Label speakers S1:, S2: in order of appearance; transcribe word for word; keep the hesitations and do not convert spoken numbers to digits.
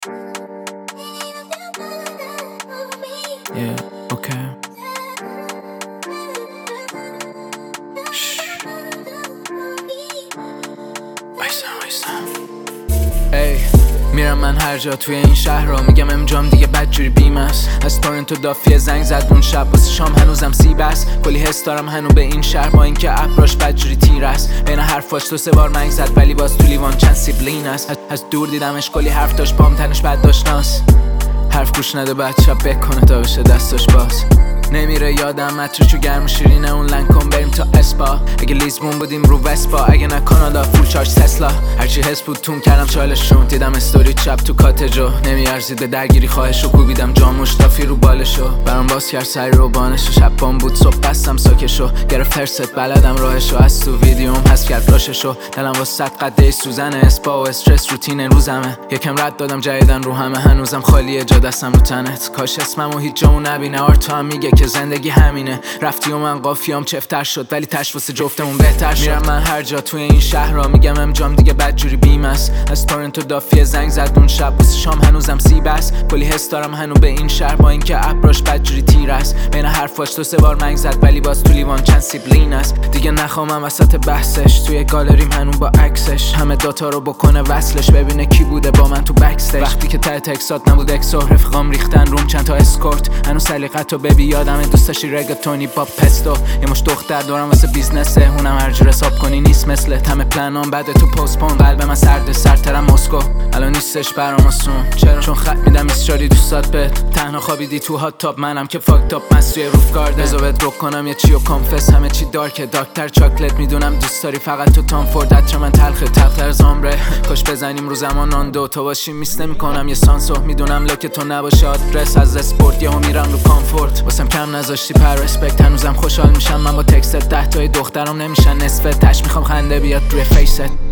S1: Yeah, okay. ای میرم من هر جا توی این شهر را میگم امجام دیگه بدجوری بیم است. از تورنتو دافیه زنگ زد اون شب واسه شام هنوزم سیب است. کلی حس دارم هنو به این شهر با اینکه ابراش بدجوری تیر است. بین حرفاش دو سه بار منگ زد ولی باز تو لیوان چند سیبلین است. از دور دیدمش کلی حرف داشت بام تنش بد داشتناس. حرف گوش نده بعد شب بکنه تا بشه دستاش باز. نمیره یادم مترچو گرم شیرینه اون لنکن بریم تا اسپا. اگه لیزبون بودیم رو وسپا، اگه نه کانادا فول چارج تسلا. هرچی حس بود تون کردم چالشون. دیدم استوری چپ تو کاتجو نمیارزید به درگیری خواهشو. کوبیدم جاموش تافی رو بالشو برام باز کرد سری رو بانشو. شب بام بود صبح بستم ساکشو. گرفت هرست بلدم راهشو. از تو ویدیوم حذف کرد فلاششو. دلم با صد قده سوزن اسپا و استرس روتین روزمه. یکم رد دادم جدیدن رو همه هنوزم خالیه جا دستم رو تنت. کاش اسممو هیچ جامو نبینه. آرتو هم میگه که زندگی همینه. رفتی و من قافیام چفتر شد ولی تش واسه جفتمون بهتر شد. میرم من هر جا توی این شهر را میگم امجام دیگه بدجوری بیم است. از تورنتو دافیه زنگ زد اون شب واسه شام هنوزم سیب است. کلی حس دارم هنو به این شهر با اینکه ابراش بدجوری تیر است. بین حرفاش دو سه بار منگ زد ولی باز تو لیوان چند سیبلین است. دیگه نخوامم وسط بحثش. توی گالریم هنو با عکسش. همه داتا رو بکنه وصلش. ببینه کی بوده با من تو بکستیج. وقتی که ته تکسات نبود اکس و رفیقام ریختن روم چند تا اسکورت. هنو سلیقتو ببی یادم دوست داشتی رگتونی با پستو. یه مش دختر دارم واسه بیزنسه. اونم هر جور حساب کنی نیست مثل همه پلنام بعد تو پستپون. قلب من سرد سرترم مسکو الان نیستش برام آسون. چرا؟ چون خط میدم ایستاری دوستات بهت. تنها خوابیدی تو هات تاپ منم که فاک تاپ مستوی روف گارد. بذار بهت رک کنم یه چی و کانفس. همه چی دارکه داکتر چاکلت. میدونم دوست داری فقط تو تام فورد. عطر من تلخه تلختر زامره. کاش بزنیم رو زمان آن دو تو باشی میس نمیکنم یه سانسو. میدونم لاک تو نباشه آدرس از اسپورت یهو میرم رو کامفورت. واسم کم نذاشتی پر رسپکت. هنوزم خوشحال میشم من با تکست ده تای دخترام نمیشن نصفه. تش میخوام خنده بیاد روی فیست.